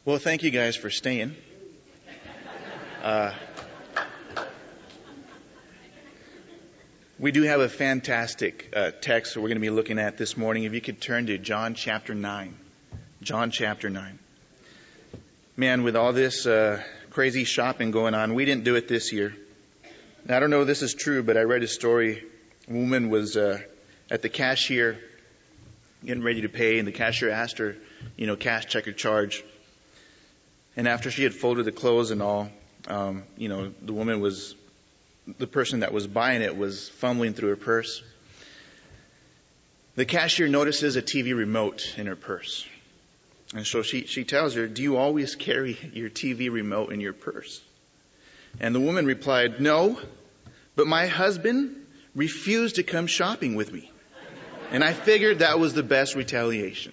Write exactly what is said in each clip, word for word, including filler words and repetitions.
Well, thank you guys for staying. Uh, we do have a fantastic uh, text that we're going to be looking at this morning. If you could turn to John chapter nine. John chapter nine. Man, with all this uh, crazy shopping going on, we didn't do it this year. Now, I don't know if this is true, but I read a story. A woman was uh, at the cashier getting ready to pay, and the cashier asked her, you know, cash, check, or charge. And after she had folded the clothes and all, um, you know, the woman was, the person that was buying it was fumbling through her purse. The cashier notices a T V remote in her purse. And so she, she tells her, do you always carry your T V remote in your purse? And the woman replied, no, but my husband refused to come shopping with me. And I figured that was the best retaliation.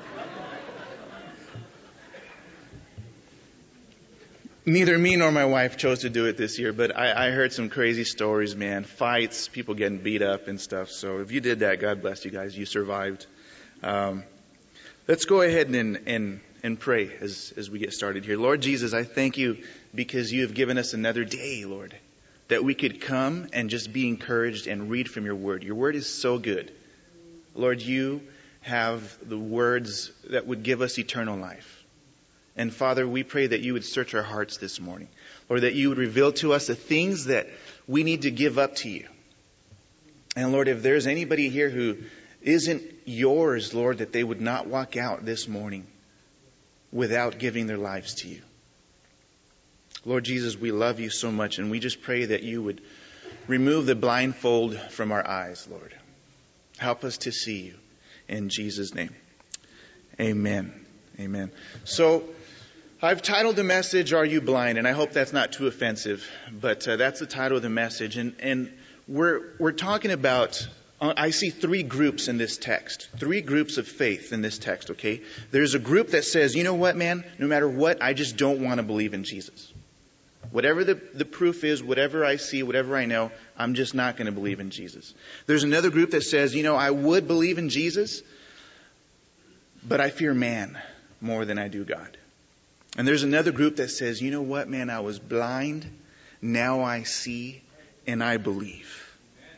Neither me nor my wife chose to do it this year, but I, I heard some crazy stories, man. Fights, people getting beat up and stuff. So if you did that, God bless you guys. You survived. Um, let's go ahead and, and, and pray as, as we get started here. Lord Jesus, I thank you because you have given us another day, Lord, that we could come and just be encouraged and read from your word. Your word is so good. Lord, you have the words that would give us eternal life. And Father, we pray that you would search our hearts this morning. Lord, that you would reveal to us the things that we need to give up to you. And Lord, if there's anybody here who isn't yours, Lord, that they would not walk out this morning without giving their lives to you. Lord Jesus, we love you so much, and we just pray that you would remove the blindfold from our eyes, Lord. Help us to see you. In Jesus' name. Amen. Amen. So, I've titled the message, Are You Blind? And I hope that's not too offensive, but uh, that's the title of the message. And, and we're, we're talking about, uh, I see three groups in this text, three groups of faith in this text, okay? There's a group that says, you know what, man, no matter what, I just don't want to believe in Jesus. Whatever the, the proof is, whatever I see, whatever I know, I'm just not going to believe in Jesus. There's another group that says, you know, I would believe in Jesus, but I fear man more than I do God. And there's another group that says, you know what, man, I was blind, now I see, and I believe.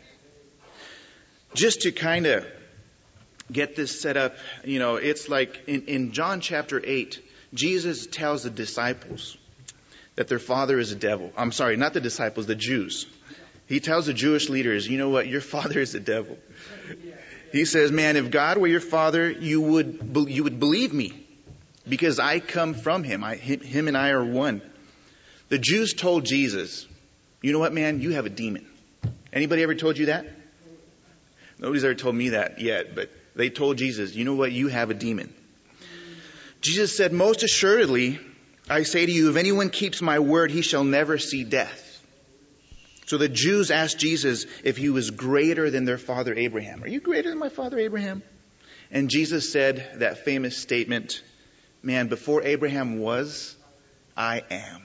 Just to kind of get this set up, you know, it's like in, in John chapter eight, Jesus tells the disciples that their father is a devil. I'm sorry, not the disciples, the Jews. He tells the Jewish leaders, you know what, your father is a devil. He says, man, if God were your father, you would you would believe me. Because I come from him. I, him and I are one. The Jews told Jesus, you know what, man? You have a demon. Anybody ever told you that? Nobody's ever told me that yet, but they told Jesus, you know what? You have a demon. Jesus said, most assuredly, I say to you, if anyone keeps my word, he shall never see death. So the Jews asked Jesus if he was greater than their father Abraham. Are you greater than my father Abraham? And Jesus said that famous statement, man, before Abraham was, I am.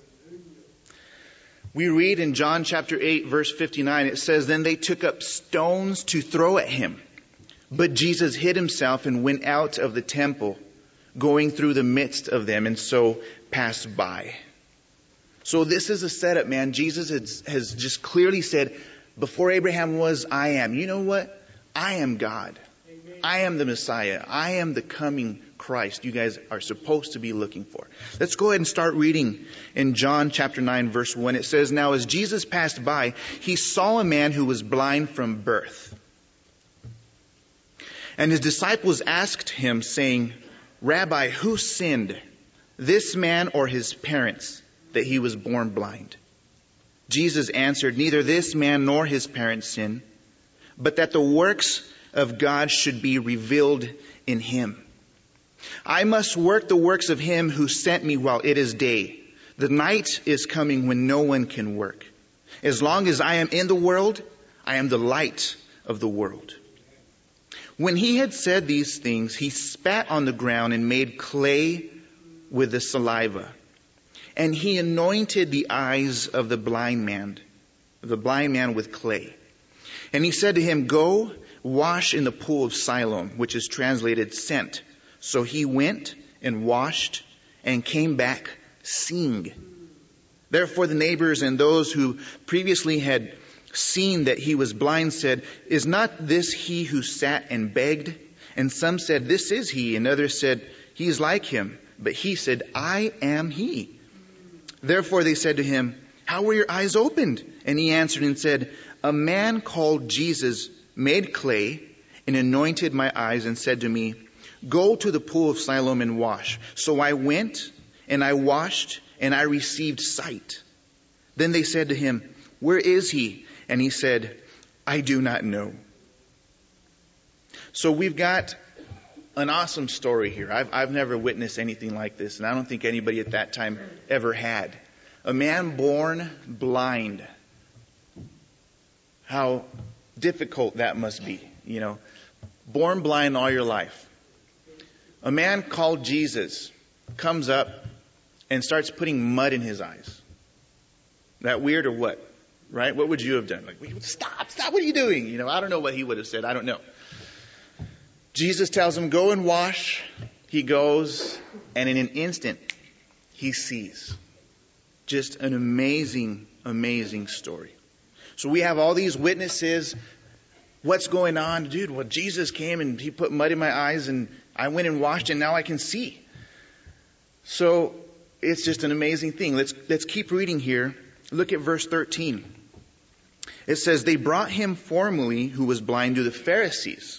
We read in John chapter eight, verse fifty-nine, it says, then they took up stones to throw at him. But Jesus hid himself and went out of the temple, going through the midst of them, and so passed by. So this is a setup, man. Jesus has, has just clearly said, before Abraham was, I am. You know what? I am God. Amen. I am the Messiah. I am the coming Christ you guys are supposed to be looking for. Let's go ahead and start reading in John chapter nine, verse one. It says, now as Jesus passed by, he saw a man who was blind from birth. And his disciples asked him, saying, Rabbi, who sinned, this man or his parents, that he was born blind? Jesus answered, neither this man nor his parents sinned, but that the works of God should be revealed in him. I must work the works of him who sent me while it is day. The night is coming when no one can work. As long as I am in the world, I am the light of the world. When he had said these things, he spat on the ground and made clay with the saliva. And he anointed the eyes of the blind man, the blind man with clay. And he said to him, go wash in the pool of Siloam, which is translated sent. So he went and washed, and came back seeing. Therefore the neighbors and those who previously had seen that he was blind said, "Is not this he who sat and begged?" And some said, "This is he." And others said, "He is like him." But he said, "I am he." Therefore they said to him, "How were your eyes opened?" And he answered and said, "A man called Jesus made clay and anointed my eyes and said to me, 'Go to the pool of Siloam and wash.' So I went and I washed and I received sight." Then they said to him, "Where is he?" And he said, "I do not know." So we've got an awesome story here. I've, I've never witnessed anything like this, and I don't think anybody at that time ever had. A man born blind. How difficult that must be, you know. Born blind all your life. A man called Jesus comes up and starts putting mud in his eyes. That weird or what? Right? What would you have done? Like, stop, stop, what are you doing? You know, I don't know what he would have said. I don't know. Jesus tells him, "Go and wash." He goes, and in an instant, he sees. Just an amazing, amazing story. So we have all these witnesses. What's going on? Dude, well, Jesus came and he put mud in my eyes and I went and washed and now I can see. So it's just an amazing thing. Let's, let's keep reading here. Look at verse thirteen. It says, "They brought him formerly who was blind to the Pharisees.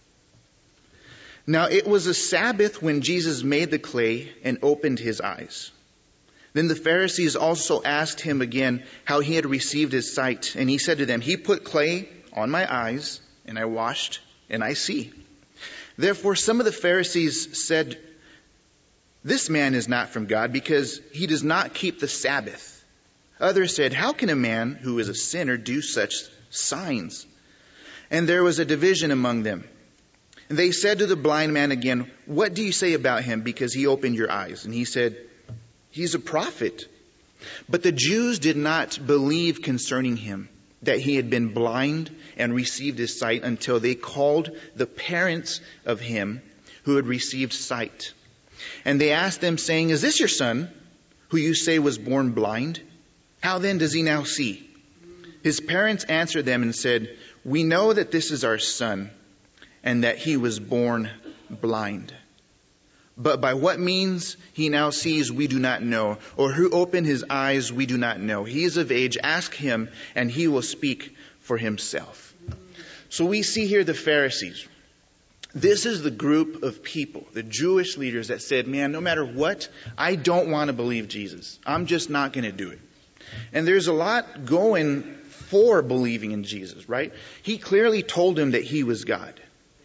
Now it was a Sabbath when Jesus made the clay and opened his eyes. Then the Pharisees also asked him again how he had received his sight. And he said to them, 'He put clay on my eyes, and I washed, and I see.' Therefore some of the Pharisees said, 'This man is not from God, because he does not keep the Sabbath.' Others said, 'How can a man who is a sinner do such signs?' And there was a division among them. And they said to the blind man again, 'What do you say about him, because he opened your eyes?' And he said, 'He's a prophet.' But the Jews did not believe concerning him that he had been blind and received his sight until they called the parents of him who had received sight. And they asked them, saying, 'Is this your son, who you say was born blind? How then does he now see?' His parents answered them and said, 'We know that this is our son, and that he was born blind. But by what means he now sees, we do not know, or who opened his eyes, we do not know. He is of age. Ask him, and he will speak for himself.'" So we see here the Pharisees. This is the group of people, the Jewish leaders that said, "Man, no matter what, I don't want to believe Jesus. I'm just not going to do it." And there's a lot going for believing in Jesus, right? He clearly told them that he was God.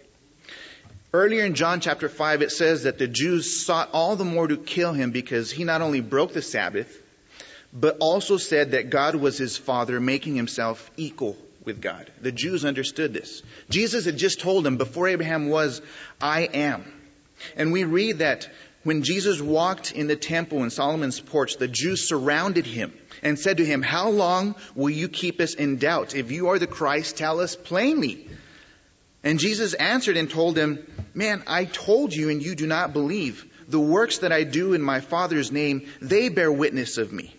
Earlier in John chapter five, it says that the Jews sought all the more to kill him because he not only broke the Sabbath, but also said that God was his Father, making himself equal with God. The Jews understood this. Jesus had just told them, before Abraham was, "I am." And we read that when Jesus walked in the temple in Solomon's porch, the Jews surrounded him and said to him, "How long will you keep us in doubt? If you are the Christ, tell us plainly." And Jesus answered and told them, "Man, I told you and you do not believe. The works that I do in my Father's name, they bear witness of me."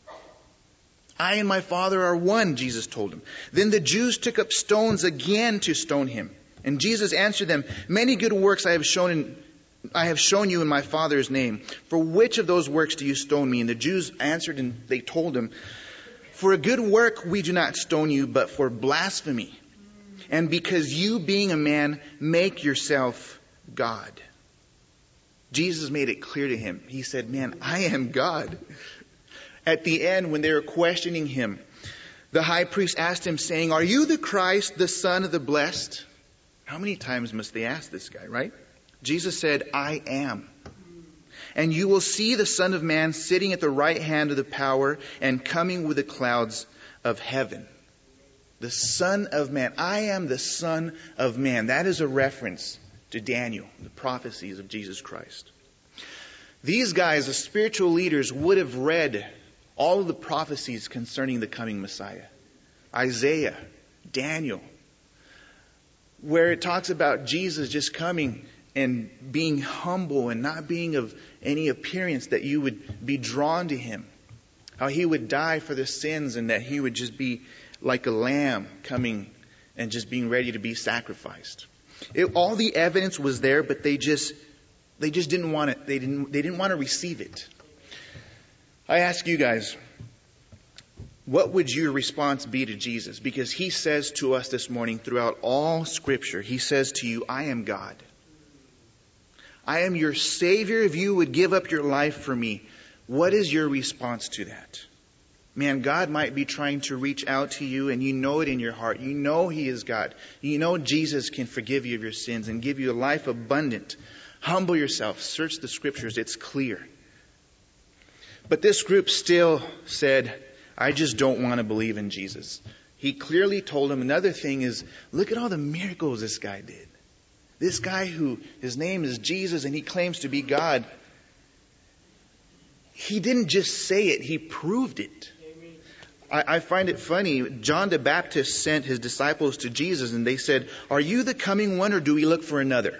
"I and my Father are one," Jesus told him. Then the Jews took up stones again to stone him. And Jesus answered them, "Many good works I have shown in, I have shown you in my Father's name. For which of those works do you stone me?" And the Jews answered and they told him, "For a good work we do not stone you, but for blasphemy. And because you, being a man, make yourself God." Jesus made it clear to him. He said, "Man, I am God." At the end, when they were questioning him, the high priest asked him, saying, "Are you the Christ, the Son of the Blessed?" How many times must they ask this guy, right? Jesus said, "I am. And you will see the Son of Man sitting at the right hand of the power and coming with the clouds of heaven." The Son of Man. I am the Son of Man. That is a reference to Daniel, the prophecies of Jesus Christ. These guys, the spiritual leaders, would have read all of the prophecies concerning the coming Messiah. Isaiah, Daniel, where it talks about Jesus just coming and being humble and not being of any appearance, that you would be drawn to him. How he would die for the sins and that he would just be like a lamb coming and just being ready to be sacrificed. It, all the evidence was there, but they just they just didn't want it. They didn't they didn't want to receive it. I ask you guys, what would your response be to Jesus? Because he says to us this morning throughout all Scripture, he says to you, I am God. I am your Savior. If you would give up your life for me, what is your response to that? Man, God might be trying to reach out to you, and you know it in your heart. You know he is God. You know Jesus can forgive you of your sins and give you a life abundant. Humble yourself. Search the Scriptures. It's clear. But this group still said, I just don't want to believe in Jesus. He clearly told them. Another thing is, look at all the miracles this guy did. This guy who, his name is Jesus and he claims to be God. He didn't just say it, he proved it. I, I find it funny. John the Baptist sent his disciples to Jesus and they said, are you the coming one or do we look for another?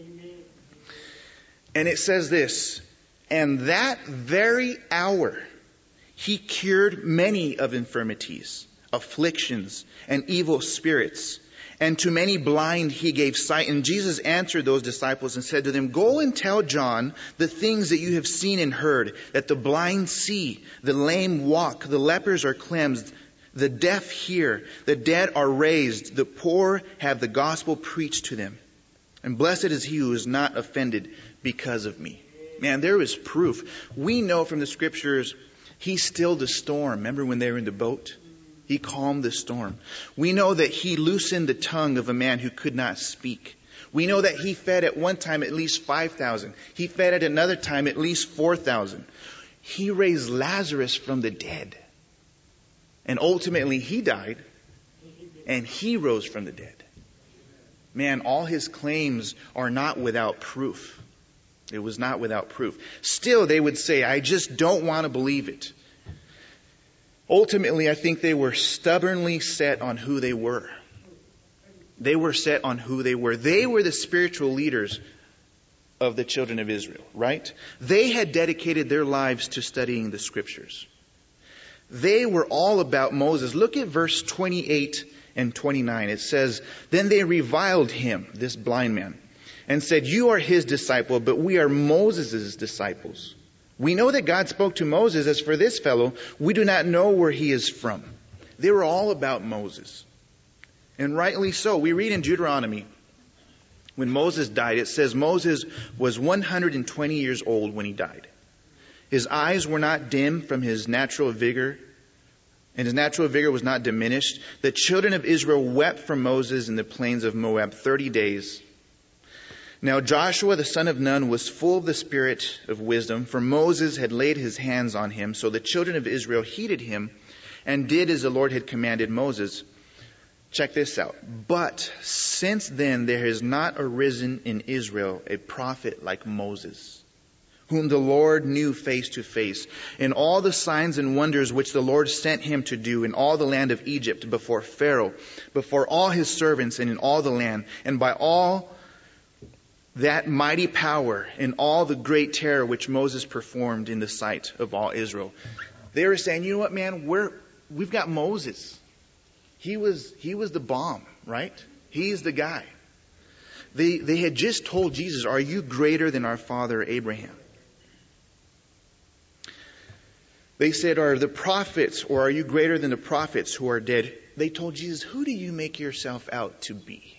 And it says this, and that very hour he cured many of infirmities, afflictions, and evil spirits. And to many blind he gave sight. And Jesus answered those disciples and said to them, go and tell John the things that you have seen and heard, that the blind see, the lame walk, the lepers are cleansed, the deaf hear, the dead are raised, the poor have the gospel preached to them. And blessed is he who is not offended because of me. Man, there is proof. We know from the Scriptures, he stilled the storm. Remember when they were in the boat? He calmed the storm. We know that he loosened the tongue of a man who could not speak. We know that he fed at one time at least five thousand. He fed at another time at least four thousand. He raised Lazarus from the dead. And ultimately he died and he rose from the dead. Man, all his claims are not without proof. It was not without proof. Still, they would say, I just don't want to believe it. Ultimately, I think they were stubbornly set on who they were. They were set on who they were. They were the spiritual leaders of the children of Israel, right? They had dedicated their lives to studying the Scriptures. They were all about Moses. Look at verse twenty-eight and twenty-nine. It says, then they reviled him, this blind man, and said, you are his disciple, but we are Moses' disciples. We know that God spoke to Moses. As for this fellow, we do not know where he is from. They were all about Moses. And rightly so. We read in Deuteronomy, when Moses died, it says Moses was one hundred twenty years old when he died. His eyes were not dim from his natural vigor, and his natural vigor was not diminished. The children of Israel wept for Moses in the plains of Moab thirty days. Now Joshua the son of Nun was full of the spirit of wisdom, for Moses had laid his hands on him. So the children of Israel heeded him and did as the Lord had commanded Moses. Check this out. But since then there has not arisen in Israel a prophet like Moses, whom the Lord knew face to face, in all the signs and wonders which the Lord sent him to do in all the land of Egypt, before Pharaoh, before all his servants, and in all the land, and by all that mighty power and all the great terror which Moses performed in the sight of all Israel. They were saying, you know what, man, we're, we've got Moses. He was, he was the bomb, right? He's the guy. They, they had just told Jesus, are you greater than our father Abraham? They said, are the prophets, or are you greater than the prophets who are dead? They told Jesus, who do you make yourself out to be?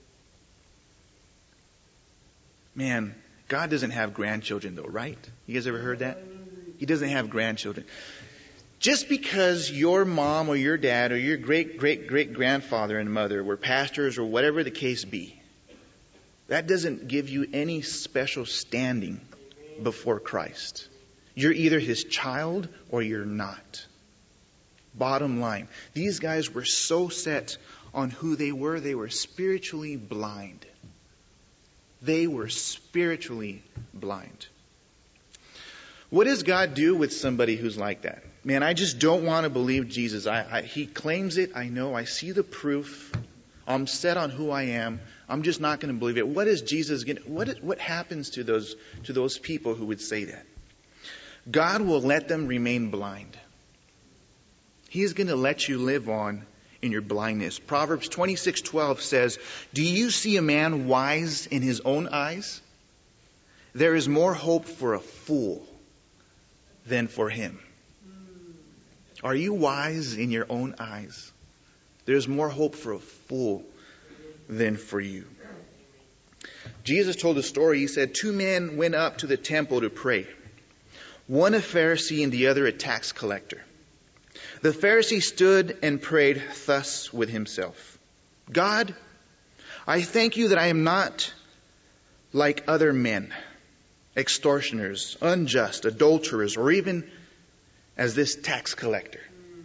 Man, God doesn't have grandchildren though, right? You guys ever heard that? He doesn't have grandchildren. Just because your mom or your dad or your great, great, great grandfather and mother were pastors or whatever the case be, that doesn't give you any special standing before Christ. You're either his child or you're not. Bottom line. These guys were so set on who they were, they were spiritually blind. They were spiritually blind. What does God do with somebody who's like that? Man, I just don't want to believe Jesus. I, I, he claims it. I know. I see the proof. I'm set on who I am. I'm just not going to believe it. What is Jesus going to, what, what happens to those, to those people who would say that? God will let them remain blind. He is going to let you live on in your blindness. Proverbs twenty-six twelve says, "Do you see a man wise in his own eyes? There is more hope for a fool than for him." Are you wise in your own eyes? There's more hope for a fool than for you. Jesus told a story. He said, two men went up to the temple to pray. One a Pharisee and the other a tax collector. The Pharisee stood and prayed thus with himself. "God, I thank you that I am not like other men, extortioners, unjust, adulterers, or even as this tax collector.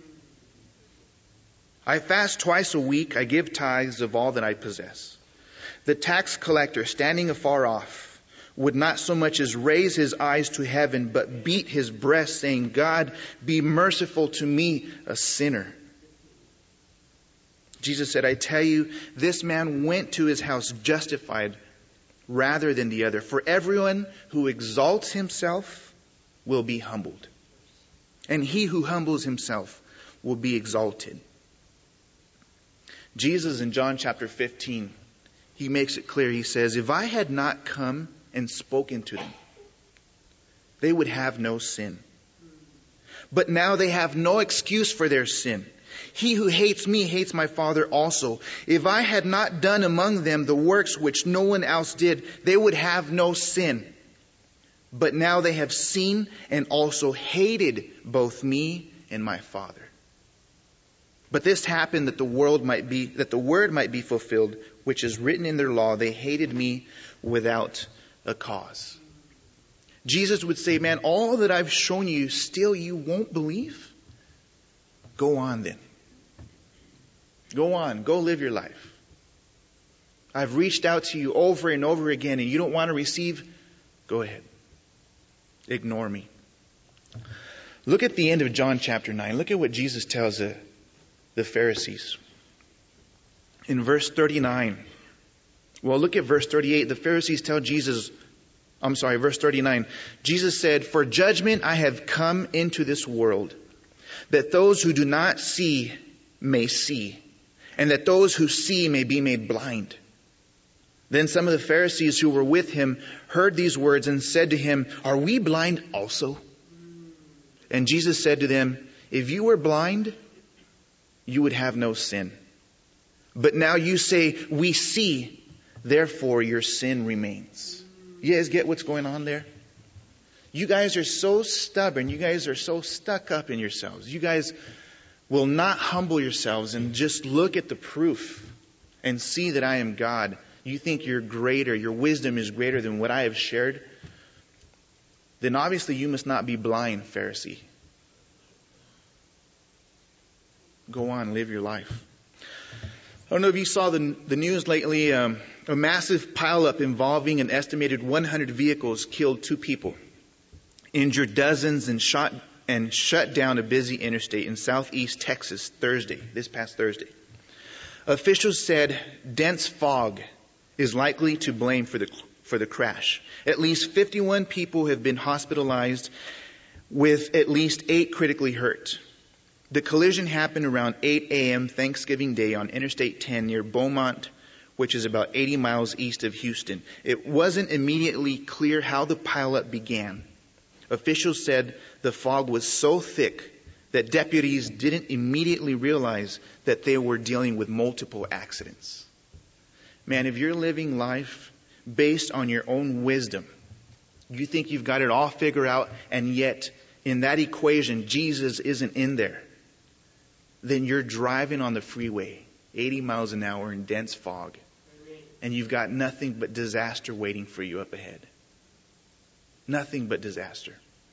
I fast twice a week. I give tithes of all that I possess." The tax collector, standing afar off, would not so much as raise his eyes to heaven, but beat his breast, saying, "God, be merciful to me, a sinner." Jesus said, "I tell you, this man went to his house justified rather than the other. For everyone who exalts himself will be humbled, and he who humbles himself will be exalted." Jesus in John chapter fifteen, he makes it clear. He says, "If I had not come and spoken to them, they would have no sin. But now they have no excuse for their sin. He who hates me hates my Father also. If I had not done among them the works which no one else did, they would have no sin. But now they have seen and also hated both me and my Father. But this happened that the world might be, that the word might be fulfilled, which is written in their law, they hated me without a cause." Jesus would say, man, all that I've shown you, still you won't believe? Go on then. Go on. Go live your life. I've reached out to you over and over again and you don't want to receive? Go ahead. Ignore me. Look at the end of John chapter nine. Look at what Jesus tells the, the Pharisees. In verse thirty-nine. Well, look at verse thirty-eight. The Pharisees tell Jesus, I'm sorry, verse thirty-nine. Jesus said, "For judgment I have come into this world, that those who do not see may see, and that those who see may be made blind." Then some of the Pharisees who were with him heard these words and said to him, "Are we blind also?" And Jesus said to them, "If you were blind, you would have no sin. But now you say, 'We see,' therefore your sin remains." You guys get what's going on there? You guys are so stubborn. You guys are so stuck up in yourselves. You guys will not humble yourselves and just look at the proof and see that I am God. You think you're greater, your wisdom is greater than what I have shared? Then obviously you must not be blind, Pharisee. Go on, live your life. I don't know if you saw the, the news lately. Um, a massive pileup involving an estimated one hundred vehicles killed two people, injured dozens, and shot and shut down a busy interstate in southeast Texas Thursday, this past Thursday. Officials said dense fog is likely to blame for the for the crash. At least fifty-one people have been hospitalized, with at least eight critically hurt. The collision happened around eight a.m. Thanksgiving Day on Interstate ten near Beaumont, which is about eighty miles east of Houston. It wasn't immediately clear how the pileup began. Officials said the fog was so thick that deputies didn't immediately realize that they were dealing with multiple accidents. Man, if you're living life based on your own wisdom, you think you've got it all figured out, and yet in that equation, Jesus isn't in there, then you're driving on the freeway, eighty miles an hour in dense fog, and you've got nothing but disaster waiting for you up ahead. Nothing but disaster.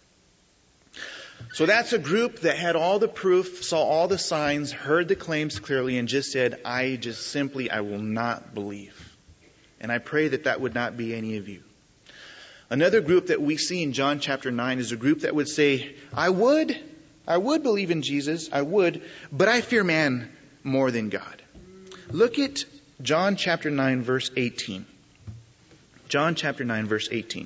So that's a group that had all the proof, saw all the signs, heard the claims clearly, and just said, I just simply, I will not believe. And I pray that that would not be any of you. Another group that we see in John chapter nine is a group that would say, I would, I would believe in Jesus, I would, but I fear man more than God. Look at John chapter nine, verse eighteen. John chapter nine, verse eighteen.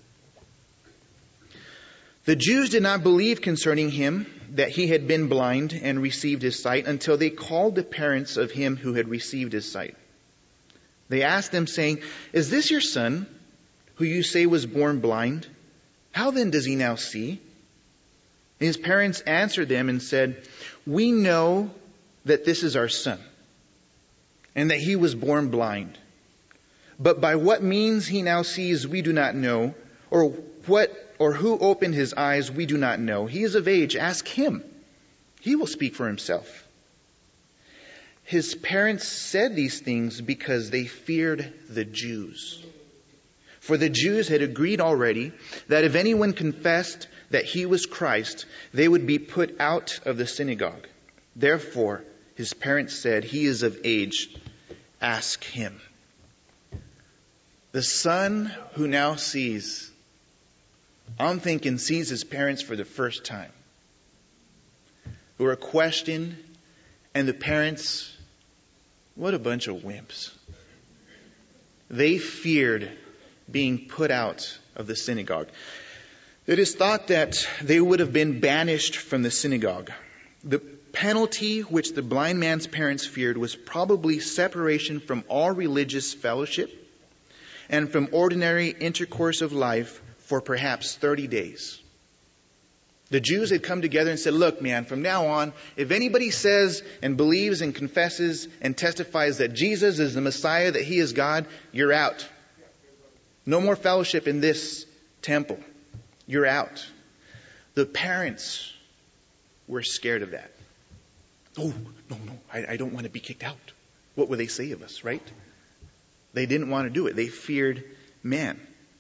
The Jews did not believe concerning him that he had been blind and received his sight until they called the parents of him who had received his sight. They asked them, saying, "Is this your son, who you say was born blind? How then does he now see?" And his parents answered them and said, "We know that this is our son, and that he was born blind. But by what means he now sees, we do not know, or what or who opened his eyes, we do not know. He is of age. Ask him. He will speak for himself." His parents said these things because they feared the Jews. For the Jews had agreed already that if anyone confessed that he was Christ, they would be put out of the synagogue. Therefore, his parents said, "He is of age. Ask him." The son who now sees, I'm thinking sees his parents for the first time, who are questioned, and the parents, what a bunch of wimps. They feared being put out of the synagogue. It is thought that they would have been banished from the synagogue. The penalty which the blind man's parents feared was probably separation from all religious fellowship and from ordinary intercourse of life for perhaps thirty days. The Jews had come together and said, "Look, man, from now on, if anybody says and believes and confesses and testifies that Jesus is the Messiah, that he is God, you're out. No more fellowship in this temple. You're out." The parents were scared of that. Oh, no, no, I, I don't want to be kicked out. What will they say of us, right? They didn't want to do it. They feared man.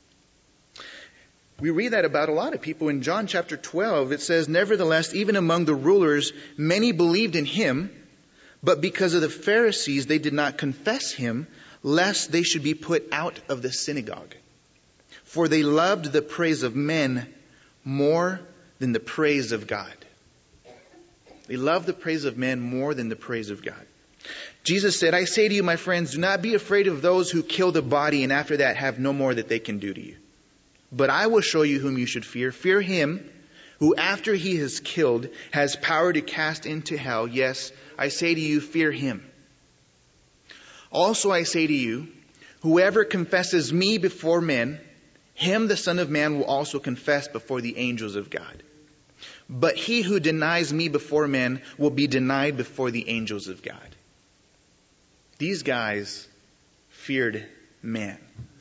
We read that about a lot of people. In John chapter twelve, it says, "Nevertheless, even among the rulers, many believed in him, but because of the Pharisees, they did not confess him, lest they should be put out of the synagogue. For they loved the praise of men more than the praise of God." They loved the praise of men more than the praise of God. Jesus said, "I say to you, my friends, do not be afraid of those who kill the body and after that have no more that they can do to you. But I will show you whom you should fear. Fear him who after he has killed has power to cast into hell. Yes, I say to you, fear him. Also I say to you, whoever confesses me before men, him the Son of Man will also confess before the angels of God. But he who denies me before men will be denied before the angels of God." These guys feared man.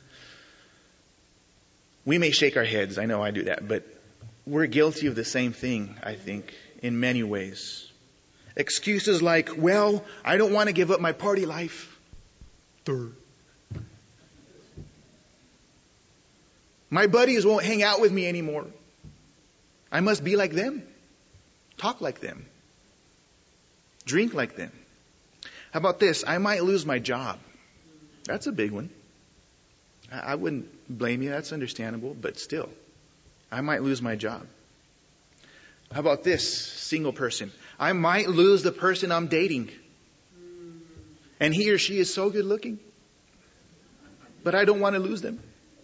We may shake our heads, I know I do that, but we're guilty of the same thing, I think, in many ways. Excuses like, "Well, I don't want to give up my party life. Durr. My buddies won't hang out with me anymore. I must be like them, talk like them, drink like them. How about this? I might lose my job." That's a big one. I wouldn't blame you. That's understandable. But still, I might lose my job. How about this? Single person. I might lose the person I'm dating. And he or she is so good looking. But I don't want to lose them.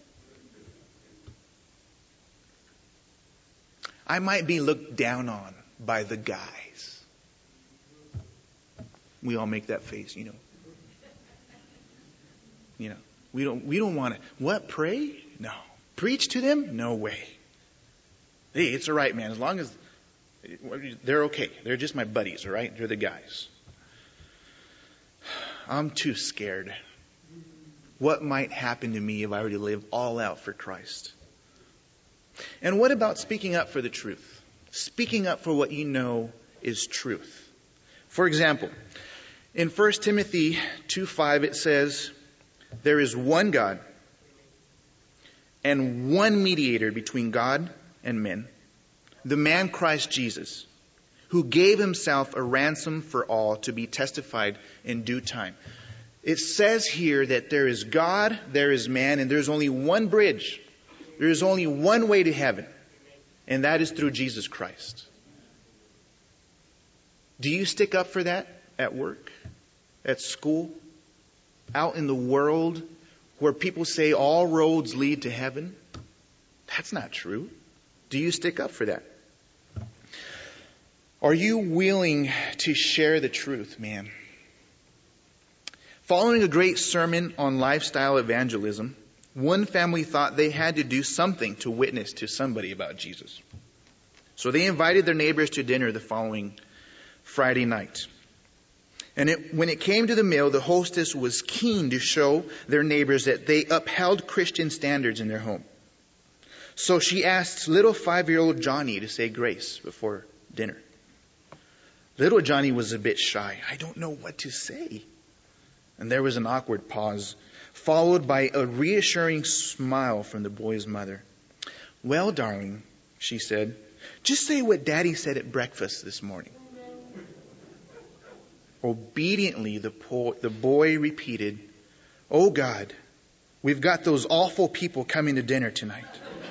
I might be looked down on by the guys. We all make that face, you know. You know, we don't we don't want to. What, pray? No. Preach to them? No way. Hey, it's all right, man. As long as they're okay. They're just my buddies, all right? They're the guys. I'm too scared. What might happen to me if I were to live all out for Christ? And what about speaking up for the truth? Speaking up for what you know is truth. For example, in First Timothy two five it says, "There is one God and one mediator between God and men, the man Christ Jesus, who gave himself a ransom for all to be testified in due time." It says here that there is God, there is man, and there's only one bridge. There is only one way to heaven, and that is through Jesus Christ. Do you stick up for that at work, at school, out in the world where people say all roads lead to heaven? That's not true. Do you stick up for that? Are you willing to share the truth, man? Following a great sermon on lifestyle evangelism, one family thought they had to do something to witness to somebody about Jesus. So they invited their neighbors to dinner the following Friday night. And it, when it came to the meal, the hostess was keen to show their neighbors that they upheld Christian standards in their home. So she asked little five-year-old Johnny to say grace before dinner. Little Johnny was a bit shy. I don't know what to say. And there was an awkward pause, followed by a reassuring smile from the boy's mother. Well, darling, she said, just say what Daddy said at breakfast this morning. Obediently, the, po- the boy repeated, oh God, we've got those awful people coming to dinner tonight.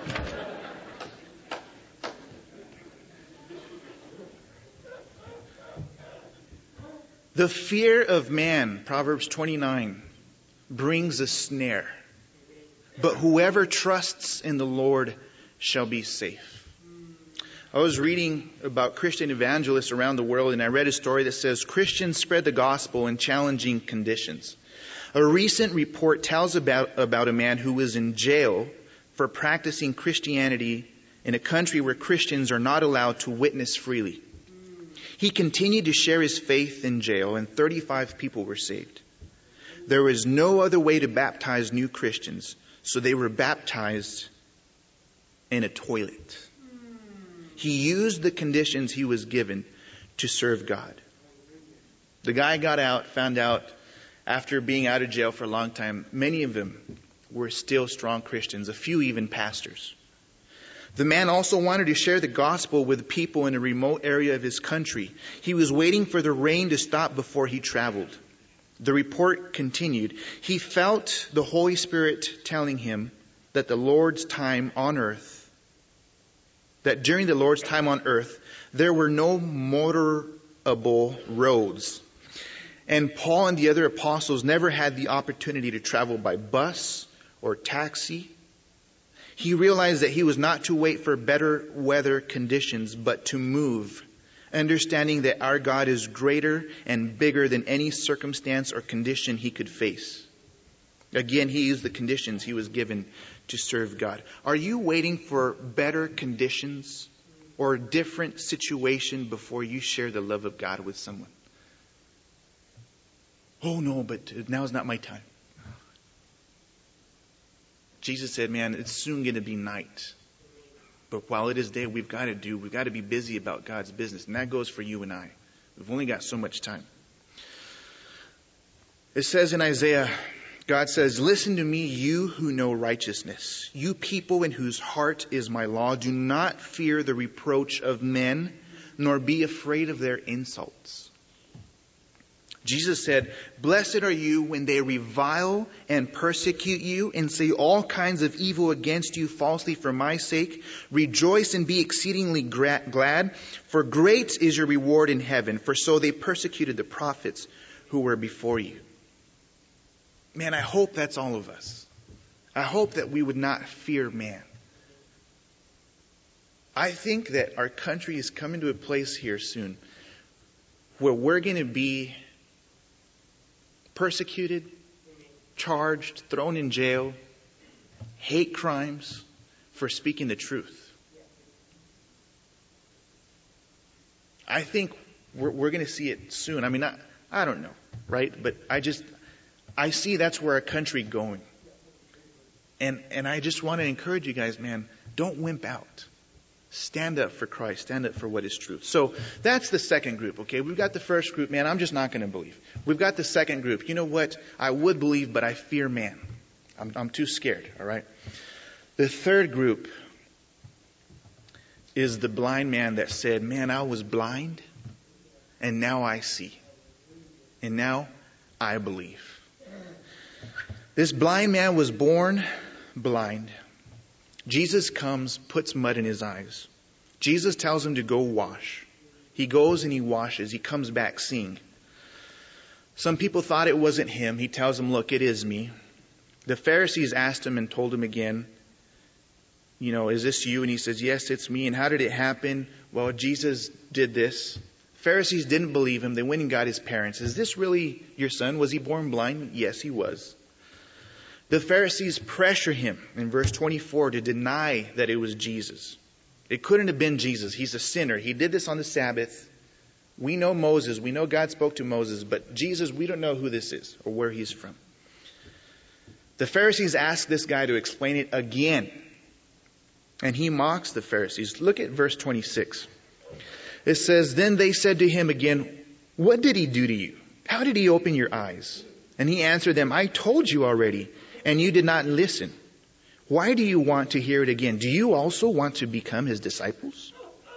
The fear of man, Proverbs twenty-nine, brings a snare. But whoever trusts in the Lord shall be safe. I was reading about Christian evangelists around the world, and I read a story that says Christians spread the gospel in challenging conditions. A recent report tells about, about a man who was in jail for practicing Christianity in a country where Christians are not allowed to witness freely. He continued to share his faith in jail, and thirty-five people were saved. There was no other way to baptize new Christians, so they were baptized in a toilet. He used the conditions he was given to serve God. The guy got out, found out after being out of jail for a long time, many of them were still strong Christians, a few even pastors. The man also wanted to share the gospel with people in a remote area of his country. He was waiting for the rain to stop before he traveled. The report continued. He felt the Holy Spirit telling him that the Lord's time on earth, that during the Lord's time on earth, there were no motorable roads. And Paul and the other apostles never had the opportunity to travel by bus or taxi. He realized that he was not to wait for better weather conditions, but to move, understanding that our God is greater and bigger than any circumstance or condition he could face. Again, he used the conditions he was given to serve God. Are you waiting for better conditions or a different situation before you share the love of God with someone? Oh no, but now's not my time. Jesus said, man, it's soon going to be night. But while it is day, we've got to do, we've got to be busy about God's business. And that goes for you and I. We've only got so much time. It says in Isaiah, God says, listen to me, you who know righteousness, you people in whose heart is my law. Do not fear the reproach of men, nor be afraid of their insults. Jesus said, blessed are you when they revile and persecute you and say all kinds of evil against you falsely for my sake. Rejoice and be exceedingly gra- glad, for great is your reward in heaven. For so they persecuted the prophets who were before you. Man, I hope that's all of us. I hope that we would not fear man. I think that our country is coming to a place here soon where we're going to be persecuted, charged, thrown in jail, hate crimes for speaking the truth. I think we're, we're going to see it soon. I mean, I, I don't know, right? But I just, I see that's where our country going. And, and I just want to encourage you guys, man, don't wimp out. Stand up for Christ. Stand up for what is true. So that's the second group, okay? We've got the first group, man, I'm just not going to believe. We've got the second group. You know what? I would believe, but I fear man. I'm, I'm too scared, all right? The third group is the blind man that said, man, I was blind, and now I see. And now I believe. This blind man was born blind. Jesus comes, puts mud in his eyes. Jesus tells him to go wash. He goes and he washes. He comes back seeing. Some people thought it wasn't him. He tells them, look, it is me. The Pharisees asked him and told him again, you know, is this you? And he says, yes, it's me. And how did it happen? Well, Jesus did this. Pharisees didn't believe him. They went and got his parents. Is this really your son? Was he born blind? Yes, he was. The Pharisees pressure him in verse twenty-four to deny that it was Jesus. It couldn't have been Jesus. He's a sinner. He did this on the Sabbath. We know Moses. We know God spoke to Moses. But Jesus, we don't know who this is or where he's from. The Pharisees ask this guy to explain it again. And he mocks the Pharisees. Look at verse twenty-six. It says, then they said to him again, what did he do to you? How did he open your eyes? And he answered them, I told you already, and you did not listen. Why do you want to hear it again? Do you also want to become his disciples?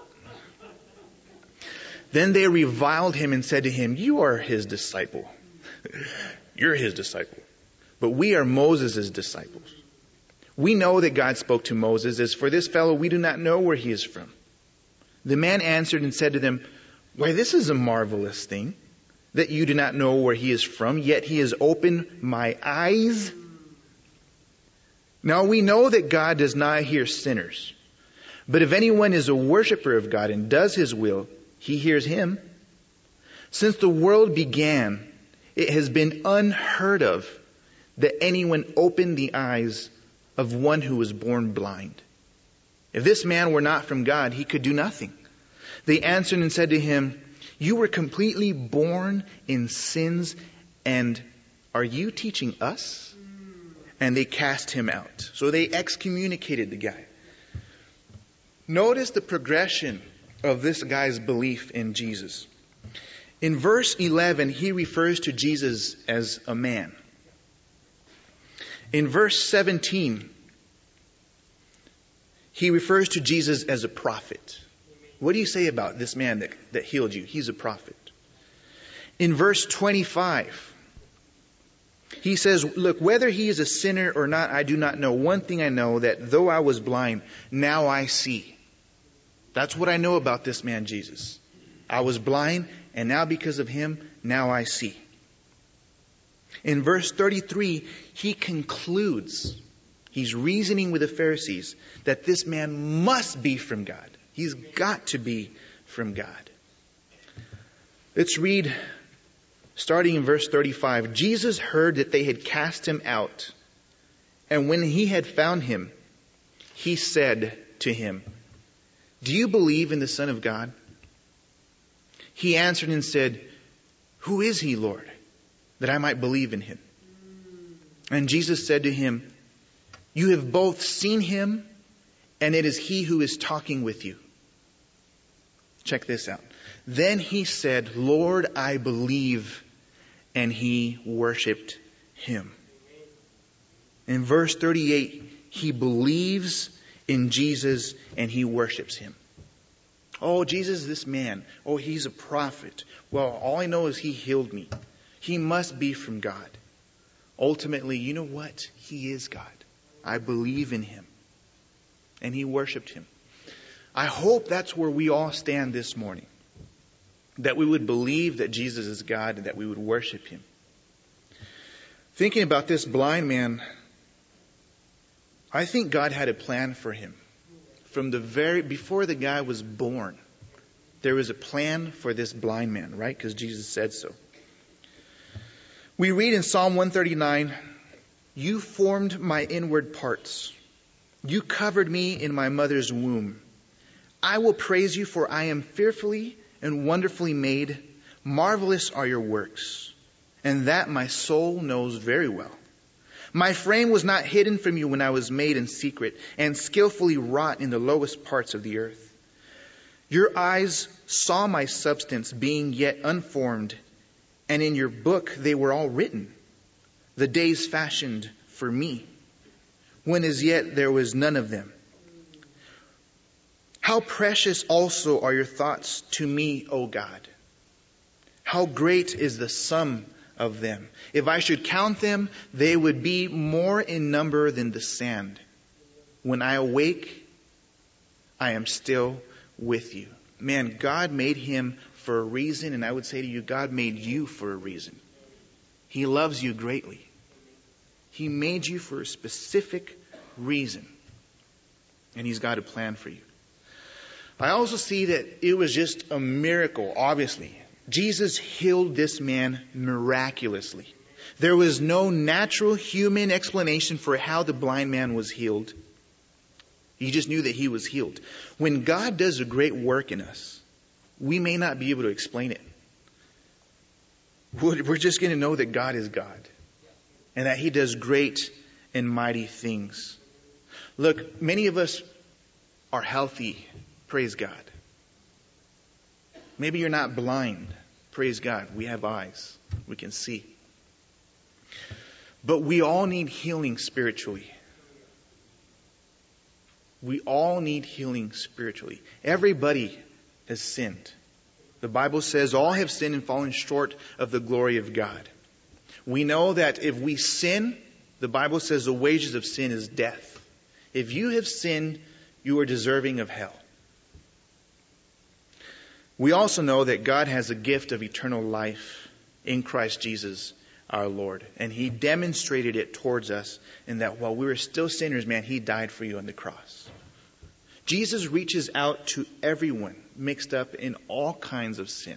Then they reviled him and said to him, you are his disciple. You're his disciple. But we are Moses' disciples. We know that God spoke to Moses. As for this fellow, we do not know where he is from. The man answered and said to them, why, this is a marvelous thing, that you do not know where he is from, yet he has opened my eyes. Now we know that God does not hear sinners. But if anyone is a worshiper of God and does his will, he hears him. Since the world began, it has been unheard of that anyone opened the eyes of one who was born blind. If this man were not from God, he could do nothing. They answered and said to him, you were completely born in sins, and are you teaching us? And they cast him out. So they excommunicated the guy. Notice the progression of this guy's belief in Jesus. In verse eleven, he refers to Jesus as a man. In verse seventeen, he refers to Jesus as a prophet. What do you say about this man that, that healed you? He's a prophet. In verse twenty-five, he says, look, whether he is a sinner or not, I do not know. One thing I know, that though I was blind, now I see. That's what I know about this man, Jesus. I was blind, and now because of him, now I see. In verse thirty-three, he concludes, he's reasoning with the Pharisees, that this man must be from God. He's got to be from God. Let's read, starting in verse thirty-five. Jesus heard that they had cast him out, and when he had found him, he said to him, do you believe in the Son of God? He answered and said, who is he, Lord, that I might believe in him? And Jesus said to him, you have both seen him, and it is he who is talking with you. Check this out. Then he said, Lord, I believe. And he worshipped him. In verse thirty-eight, he believes in Jesus and he worships him. Oh, Jesus, this man. Oh, he's a prophet. Well, all I know is he healed me. He must be from God. Ultimately, you know what? He is God. I believe in him. And he worshipped him. I hope that's where we all stand this morning. That we would believe that Jesus is God and that we would worship him. Thinking about this blind man, I think God had a plan for him. From the very, before the guy was born, there was a plan for this blind man, right? Because Jesus said so. We read in Psalm one thirty-nine, you formed my inward parts. You covered me in my mother's womb. I will praise you, for I am fearfully and wonderfully made. Marvelous are your works, and that my soul knows very well. My frame was not hidden from you when I was made in secret and skillfully wrought in the lowest parts of the earth. Your eyes saw my substance being yet unformed, and in your book they were all written, the days fashioned for me, when as yet there was none of them. How precious also are your thoughts to me, O God. How great is the sum of them. If I should count them, they would be more in number than the sand. When I awake, I am still with you. Man, God made him for a reason, and I would say to you, God made you for a reason. He loves you greatly. He made you for a specific reason. And He's got a plan for you. I also see that it was just a miracle, obviously. Jesus healed this man miraculously. There was no natural human explanation for how the blind man was healed. He just knew that he was healed. When God does a great work in us, we may not be able to explain it. We're just going to know that God is God and that He does great and mighty things. Look, many of us are healthy. Praise God. Maybe you're not blind. Praise God. We have eyes. We can see. But we all need healing spiritually. We all need healing spiritually. Everybody has sinned. The Bible says all have sinned and fallen short of the glory of God. We know that if we sin, the Bible says the wages of sin is death. If you have sinned, you are deserving of hell. We also know that God has a gift of eternal life in Christ Jesus our Lord. And He demonstrated it towards us in that while we were still sinners, man, He died for you on the cross. Jesus reaches out to everyone mixed up in all kinds of sin.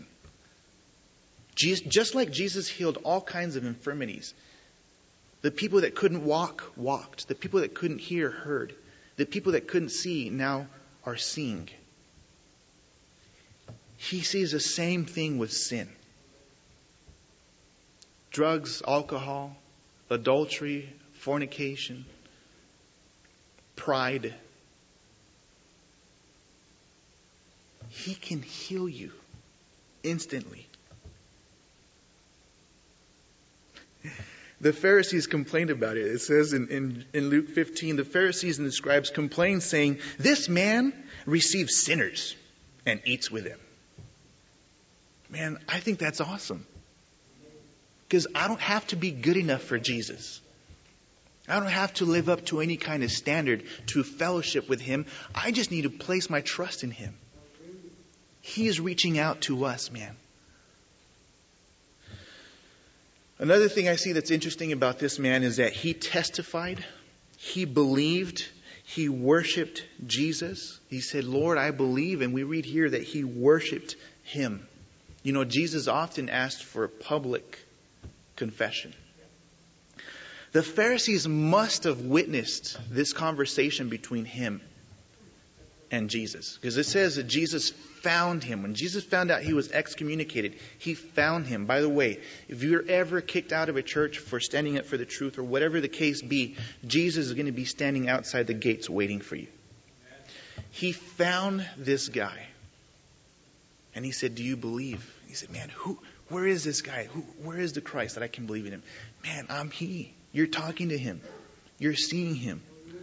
Just like Jesus healed all kinds of infirmities. The people that couldn't walk, walked. The people that couldn't hear, heard. The people that couldn't see now are seeing. He sees the same thing with sin. Drugs, alcohol, adultery, fornication, pride. He can heal you instantly. The Pharisees complained about it. It says in, in, in Luke fifteen, the Pharisees and the scribes complained, saying, "This man receives sinners and eats with them." Man, I think that's awesome. Because I don't have to be good enough for Jesus. I don't have to live up to any kind of standard to fellowship with Him. I just need to place my trust in Him. He is reaching out to us, man. Another thing I see that's interesting about this man is that he testified, he believed, he worshiped Jesus. He said, "Lord, I believe." And we read here that he worshiped Him. You know, Jesus often asked for a public confession. The Pharisees must have witnessed this conversation between Him and Jesus. Because it says that Jesus found him. When Jesus found out he was excommunicated, He found him. By the way, if you're ever kicked out of a church for standing up for the truth or whatever the case be, Jesus is going to be standing outside the gates waiting for you. He found this guy. And he said, "Do you believe?" He said, "Man, who, where is this guy? Who, where is the Christ that I can believe in Him?" "Man, I'm He." You're talking to Him. You're seeing Him.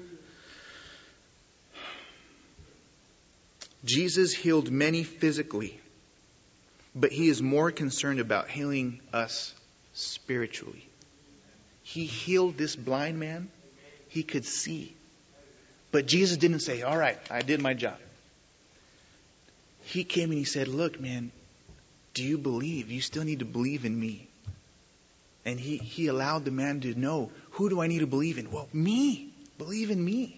Jesus healed many physically, but He is more concerned about healing us spiritually. He healed this blind man. He could see. But Jesus didn't say, "All right, I did my job." He came and He said, "Look, man, do you believe? You still need to believe in me." And he, he allowed the man to know, who do I need to believe in? Well, me. Believe in me.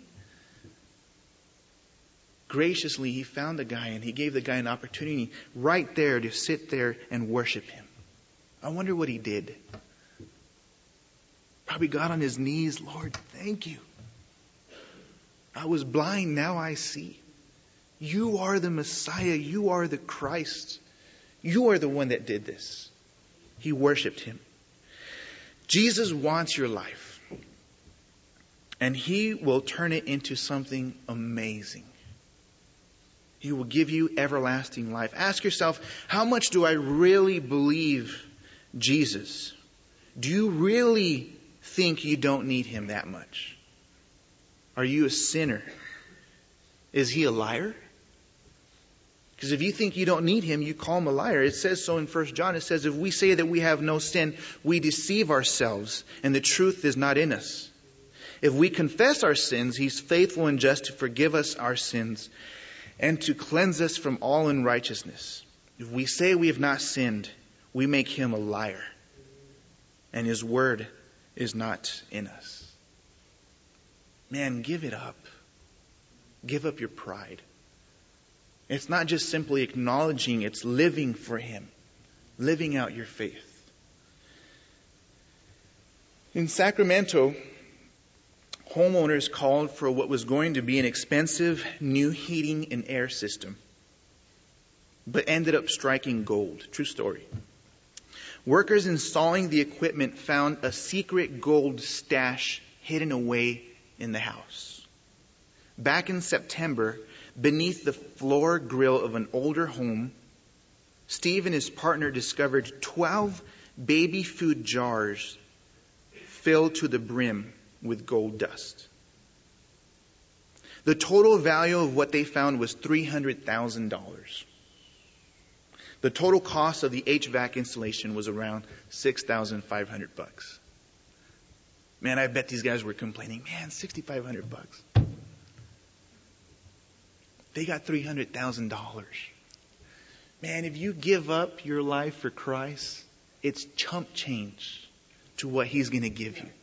Graciously, He found the guy and He gave the guy an opportunity right there to sit there and worship Him. I wonder what he did. Probably got on his knees. "Lord, thank you. I was blind, now I see. You are the Messiah. You are the Christ. You are the one that did this." He worshiped Him. Jesus wants your life. And He will turn it into something amazing. He will give you everlasting life. Ask yourself, how much do I really believe Jesus? Do you really think you don't need Him that much? Are you a sinner? Is He a liar? Because if you think you don't need Him, you call Him a liar. It says so in First John. It says, if we say that we have no sin, we deceive ourselves, and the truth is not in us. If we confess our sins, He's faithful and just to forgive us our sins and to cleanse us from all unrighteousness. If we say we have not sinned, we make Him a liar, and His Word is not in us. Man, give it up. Give up your pride. It's not just simply acknowledging, it's living for Him. Living out your faith. In Sacramento, homeowners called for what was going to be an expensive new heating and air system, but ended up striking gold. True story. Workers installing the equipment found a secret gold stash hidden away in the house. Back in September, beneath the floor grill of an older home, Steve and his partner discovered twelve baby food jars filled to the brim with gold dust. The total value of what they found was three hundred thousand dollars. The total cost of the H V A C installation was around six thousand five hundred bucks. Man, I bet these guys were complaining, man, six thousand five hundred bucks. They got three hundred thousand dollars. Man, if you give up your life for Christ, it's chump change to what He's going to give you.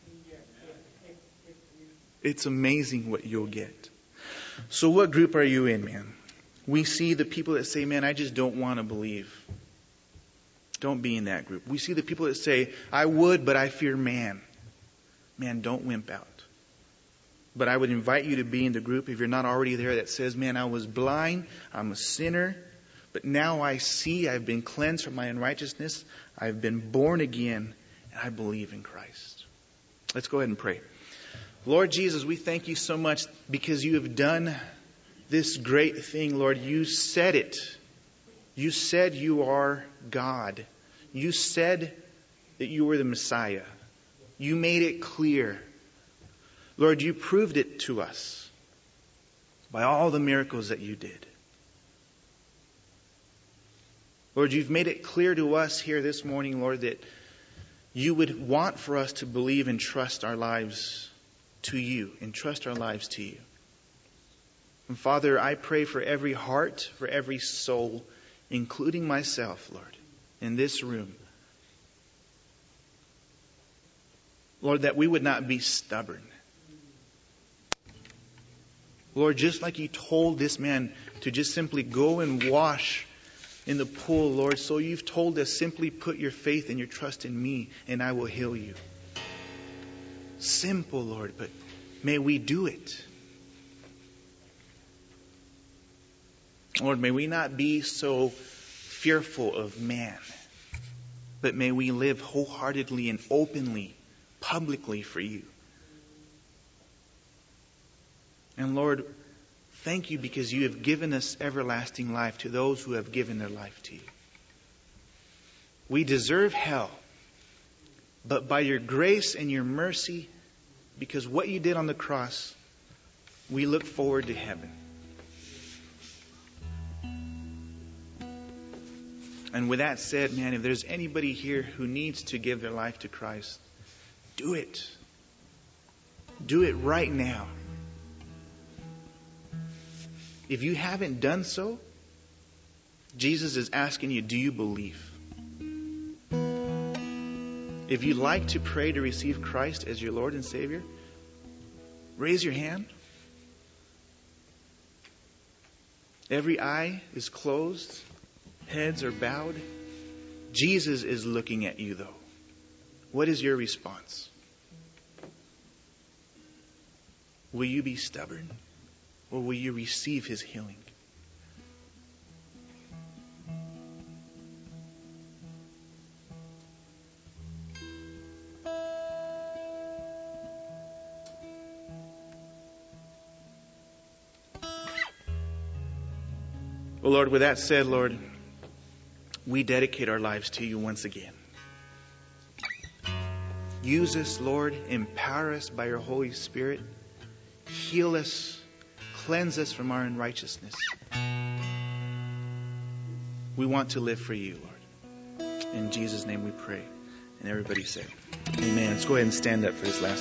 It's amazing what you'll get. So what group are you in, man? We see the people that say, man, I just don't want to believe. Don't be in that group. We see the people that say, I would, but I fear man. Man, don't wimp out. But I would invite you to be in the group, if you're not already there, that says, man, I was blind, I'm a sinner, but now I see, I've been cleansed from my unrighteousness, I've been born again, and I believe in Christ. Let's go ahead and pray. Lord Jesus, we thank you so much because you have done this great thing, Lord. You said it. You said you are God. You said that you were the Messiah. You made it clear. Lord, you proved it to us by all the miracles that you did. Lord, you've made it clear to us here this morning, Lord, that you would want for us to believe and trust our lives to you, and trust our lives to you. And Father, I pray for every heart, for every soul, including myself, Lord, in this room. Lord, that we would not be stubborn. Lord, just like you told this man to just simply go and wash in the pool, Lord, so you've told us, simply put your faith and your trust in me and I will heal you. Simple, Lord, but may we do it. Lord, may we not be so fearful of man, but may we live wholeheartedly and openly, publicly for you. And Lord, thank you because you have given us everlasting life to those who have given their life to you. We deserve hell, but by your grace and your mercy, because what you did on the cross, we look forward to heaven. And with that said, man, if there's anybody here who needs to give their life to Christ, do it. Do it right now. If you haven't done so, Jesus is asking you, do you believe? If you'd like to pray to receive Christ as your Lord and Savior, raise your hand. Every eye is closed. Heads are bowed. Jesus is looking at you, though. What is your response? Will you be stubborn? Or will you receive His healing? Well, Lord, with that said, Lord, we dedicate our lives to you once again. Use us, Lord. Empower us by your Holy Spirit. Heal us. Cleanse us from our unrighteousness. We want to live for you, Lord. In Jesus' name we pray. And everybody say, amen. Let's go ahead and stand up for this last